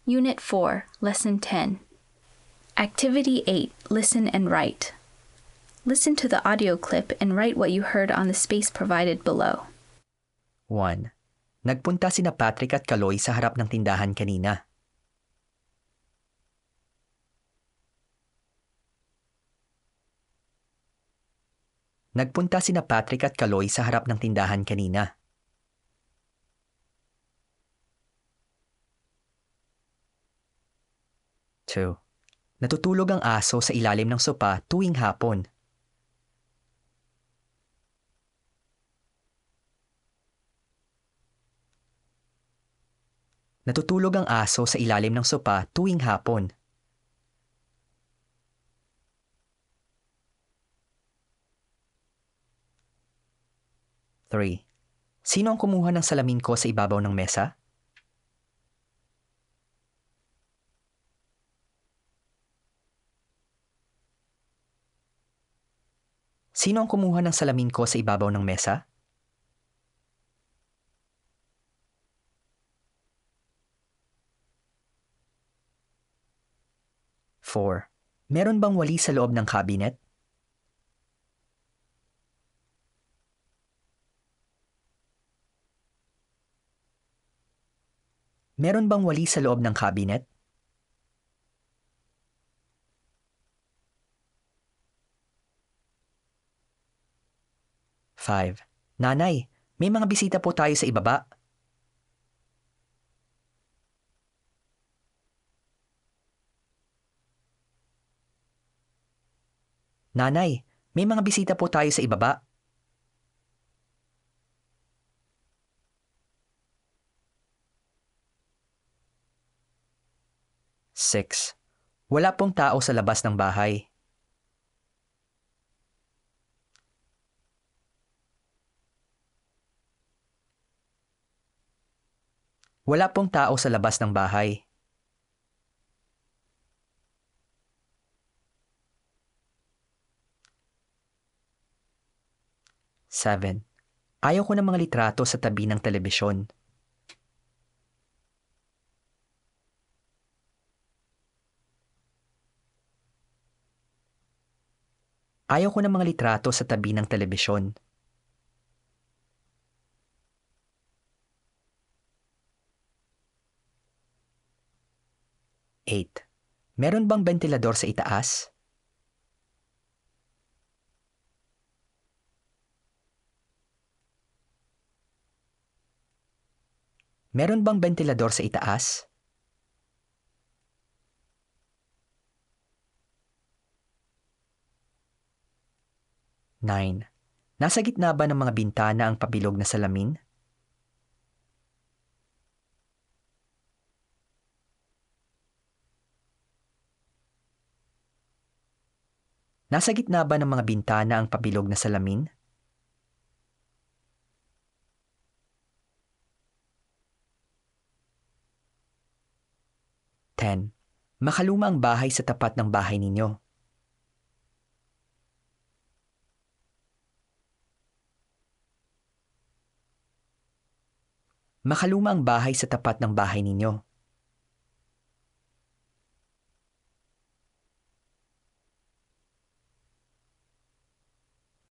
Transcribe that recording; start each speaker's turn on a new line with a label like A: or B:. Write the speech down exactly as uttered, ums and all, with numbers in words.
A: Unit four, Lesson ten. Activity eight, Listen and Write. Listen to the audio clip and write what you heard on the space provided below.
B: one. Nagpunta sina Patrick at Kaloy sa harap ng tindahan kanina. Nagpunta sina Patrick at Kaloy sa harap ng tindahan kanina. two. Natutulog ang aso sa ilalim ng sopa tuwing hapon. Natutulog ang aso sa ilalim ng sopa tuwing hapon. three. Sino ang kumuha ng salamin ko sa ibabaw ng mesa? Sino ang kumuha ng salamin ko sa ibabaw ng mesa? four. Meron bang wali sa loob ng cabinet? Meron bang wali sa loob ng cabinet? five. Nanay, may mga bisita po tayo sa ibaba. Nanay, may mga bisita po tayo sa ibaba. six. Wala pong tao sa labas ng bahay. Wala pong tao sa labas ng bahay. seven. Ayaw ko ng mga litrato sa tabi ng telebisyon. Ayaw ko ng mga litrato sa tabi ng telebisyon. eight. Meron bang bentilador sa itaas? Meron bang bentilador sa itaas? nine. Nasa gitna ba ng mga bintana ang pabilog na salamin? Nasa gitna ba ng mga bintana ang pabilog na salamin? ten. Makaluma ang bahay sa tapat ng bahay ninyo. Makaluma ang bahay sa tapat ng bahay ninyo.